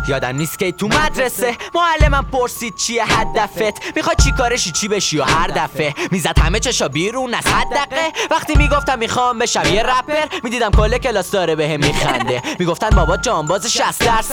یادم نیست که تو مدرسه معلمم پرسید چیه هدفت، میخوای چی کارشی چی بشی و هر دفعه میزد همه چشا بیرون از حد دقه. وقتی میگفتم میخوام بشم یه رپر میدیدم کل کلاس داره بهم میخنده، میگفتن بابا جانباز 60%،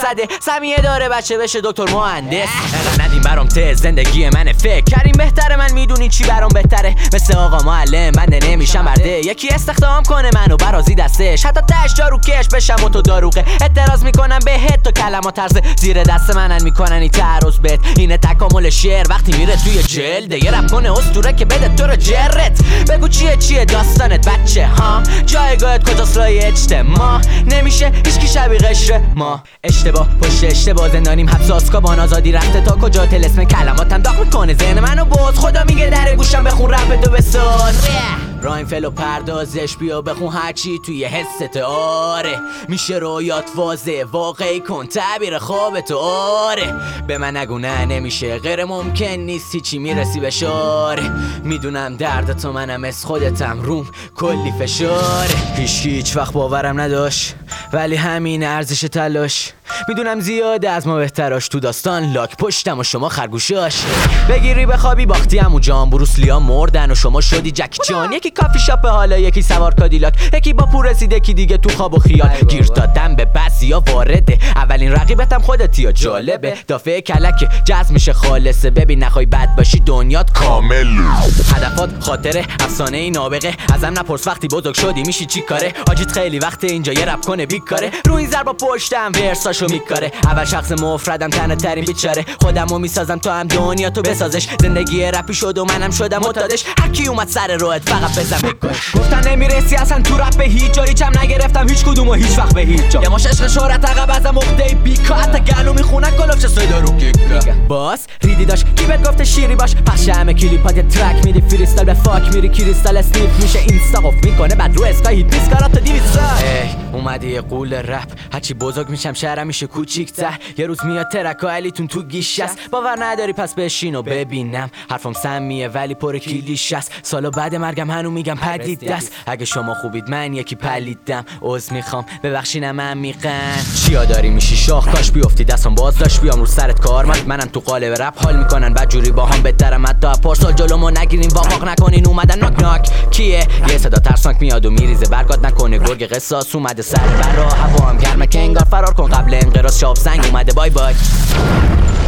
سمیه داره بچه بشه دکتر مهندس. انقدر ندیم برام ته زندگی من فکر کردیم بهتره، من میدونی چی برام بهتره، مثل آقا معلم بنده نمیشم برده، یکی استخدام کنه منو برازی دستش، حتی تش جارو کش بشم و تو داروغه. اعتراض میکنم بهت تو کلمات طرز زیر دست منن میکنن این تعرض بهت، اینه تکامل شعر وقتی میره توی جلده، یه رپ کنه اسطوره که بده تو رو جرت. بگو چیه داستانت بچه ها، جایگاهت کجاست لای اجتماع، نمیشه هیچکی شبیه قشر ما. اشتباه پشت اشتباه زندانیم حبس آسکابان، آزادی رفته تا کجا، طلسم کلماتم داغ میکنه ذهن منو باز، خدا میگه در گوشم بخون رپ تو بساز. رایم فلو پردازش بیا بخون هرچی توی حست آره، میشه رویات واضح واقعی کن تعبیر خوابت آره. به من نگو نه نمیشه غیر ممکن نیست هیچی میرسی به شاره، میدونم درد تو منم از خودتم روم کلی فشاره. هیچ وقت باورم نداشت ولی همین ارزش تلاش، میدونم زیاده از ما بهتراش، تو داستان لاک پشتم و شما خرگوشاش. بگیری بخوابی باختی همو جان، بروسلیا مردن و شما شدی جک جان، یکی کافی شاپ حالا یکی سوار کادیلاک، یکی با پور رسیده یکی دیگه تو خواب و خیال. گیر دادم به بعضیا وارده، اولین رقیبتم خودتی یا جالبه، دافعه کلک جذب میشه خالصه، ببین نخوای بد باشی دنیات کامل. هدفات خاطره افسانه ای نابغه، ازم نپرس وقتی بزرگ شدی میشی چی کاره، آجیت خیلی وقت اینجا یه رپ کنه بیکاره، رو این ضربا پشتم ورساشو میکاره، اول شخص مفردم تنها ترین بیچاره، خودمو میسازم تو هم دنیا تو بسازش، زندگی رپی شد و منم شدم متادش، هر کی اومد سر راهت فقط بزن بکش. گفتن نمیرسی اصلا تو رپ به هیچ جا، هیچم نگرفتم هیچ کدومو هیچ وقت به هیچ جا، یه ماش عشق شهرت عقب ازم عقده بیکا، حتی گلو میخونن کلوفش سویدا رو کیکا. باس ریدی داشت کی بهت گفته شیری باش، پخش همه کلیپات یه ترک میدی فریستایل به فاک میری کریستال اسنیپ میشه اینستا قف میکنه بعد رو اسکای هیت نیست کارات تو 200 اومدی یه قول رپ، هرچی بزرگ میشم شهرم میشه کوچیک‌تر، یه روز میاد ترک و علیتون تو گیش است، باور نداری پس بشین و ببینم، حرفم سمیه ولی پر کلیش است، سالا بعد مرگم هنو میگم پدید دست، اگه شما خوبید من یکی پلیدم، عذر میخوام ببخشینم عمیقاً. چیا داری میشی شاخ کاش بیفتی دستم باز داشت بیام رو سرت کار منم تو قالب رپ حال میکنن بدجوری با هم بهترم حتی پارسال جلومو نگیرین واقاق نکنین اومدن ناک ناک کیه، یه صدا ترسناک میاد و میریزه برگات نکنه گرگ قصاص اومده سر برا هوا هم گرمه که انگار فرار کن قبل انقراض شاب سنگ اومده بای بای.